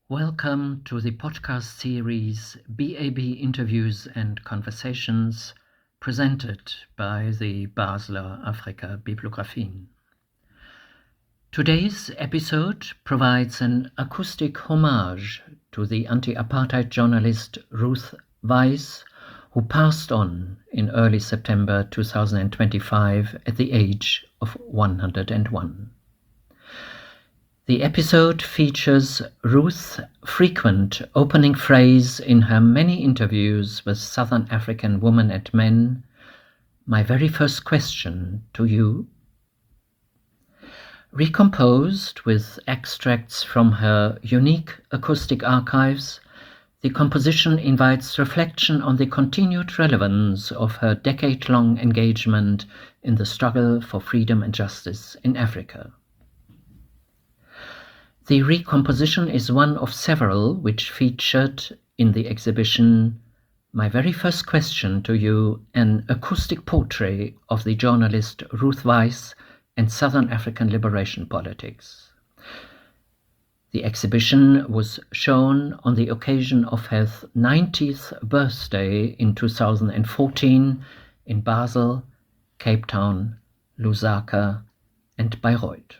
Welcome to the podcast series BAB Interviews and Conversations presented by the Basler Afrika Bibliographien. Today's episode provides an acoustic homage to the anti-apartheid journalist Ruth Weiss, who passed on in early September 2025 at the age of 101. The episode features Ruth's frequent opening phrase in her many interviews with Southern African women and men, "My very first question to you." Recomposed with extracts from her unique acoustic archives, the composition invites reflection on the continued relevance of her decade-long engagement in the struggle for freedom and justice in Africa. The recomposition is one of several which featured in the exhibition My Very First Question to You, an acoustic portrait of the journalist Ruth Weiss and Southern African liberation politics. The exhibition was shown on the occasion of her 90th birthday in 2014 in Basel, Cape Town, Lusaka, and Bayreuth.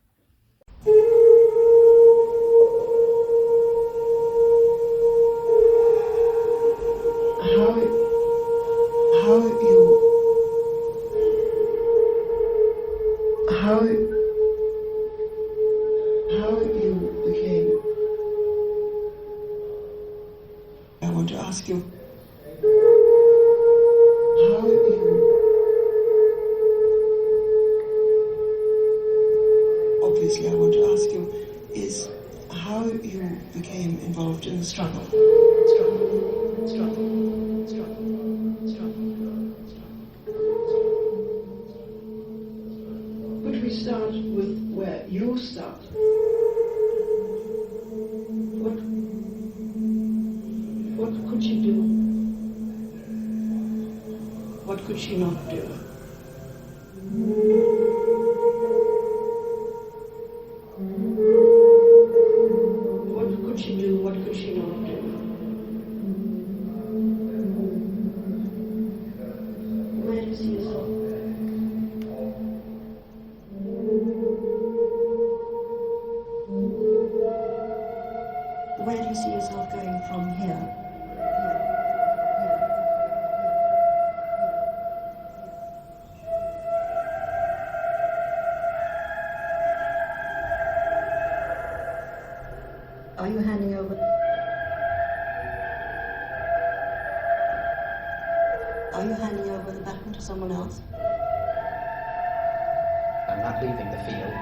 How you became. I want to ask you how you. Obviously, I want to ask you is how you became involved in the struggle. Could we start with where you start? What could she do? What could she not do? What could she do? What could she not do? Where do you see yourself? Where do you see yourself going from here? Are you handing over? Are you handing over the baton to someone else? I'm not leaving the field.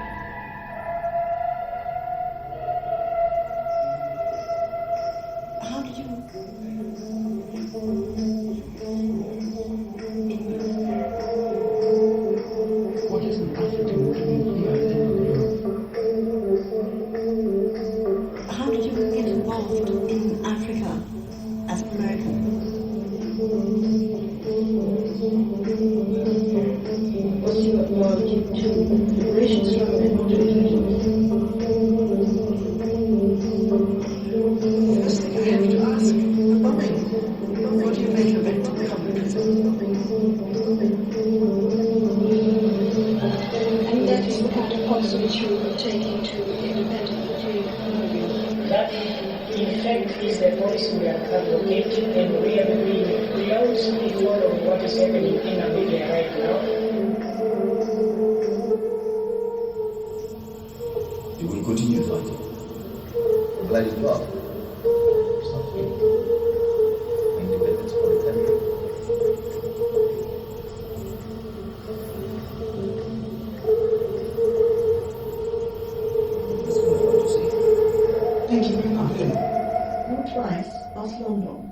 How did you? What is an African dream here? How did you get involved in Africa as an American? Was you involved in liberation struggle and First thing I have to ask, the bombing. What do you make of it, communism? And that is the kind of policy which you were taking to independent freedom. That, in fact, is the policy we are advocating, and we also follow what is happening in Namibia right now. You will continue fighting. Let it go. Something. Independence for the country. That's what I want to see. Thank you very much. Ruth Weiss, aus London.